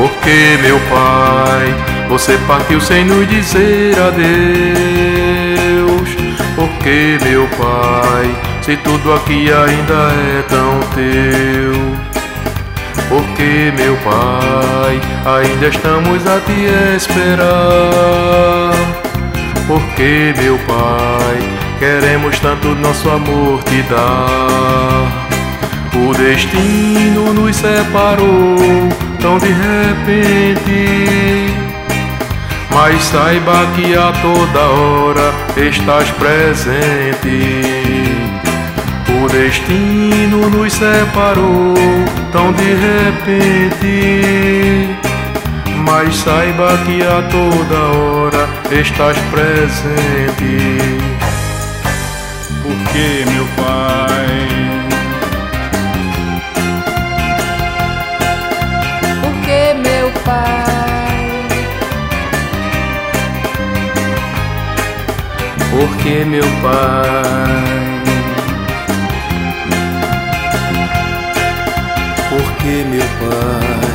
Porque, meu Pai, você partiu sem nos dizer adeus? Porque, meu Pai, se tudo aqui ainda é tão teu? Porque, meu Pai, ainda estamos a te esperar? Porque, meu Pai, queremos tanto nosso amor te dar. O destino nos separou tão de repente, mas saiba que a toda hora estás presente. O destino nos separou tão de repente, mas saiba que a toda hora estás presente. Porque, meu Pai, porque, meu Pai, porque, meu Pai, porque, meu Pai,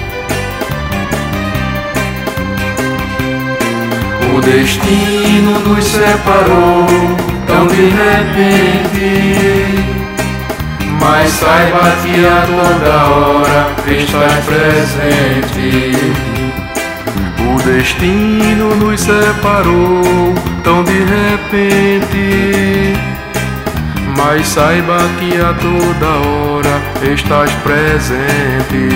o destino nos separou tão de repente, mas saiba que a toda hora estás presente. O destino nos separou tão de repente, mas saiba que a toda hora estás presente.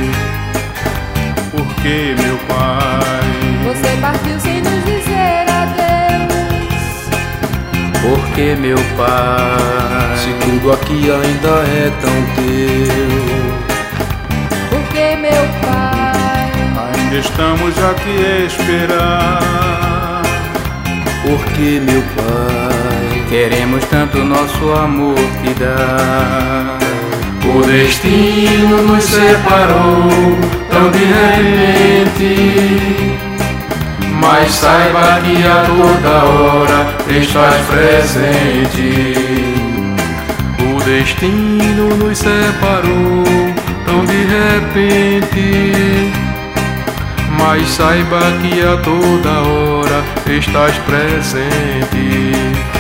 porque, meu Pai, você partiu sem nos dizer adeus. Porque, meu Pai, se tudo aqui ainda é tão teu? Porque, meu Pai, ainda estamos a te esperar. Porque, meu Pai, queremos tanto nosso amor te dar. O destino nos separou tão de repente, mas saiba que a toda hora estás presente. O destino nos separou tão de repente, mas saiba que a toda hora estás presente.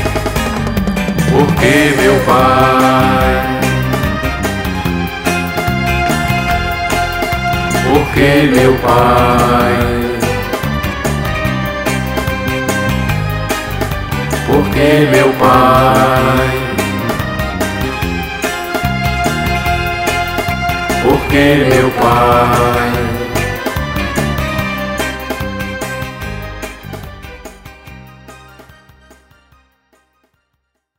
Porque, meu Pai, porque, meu Pai, porque, meu Pai, porque, meu Pai,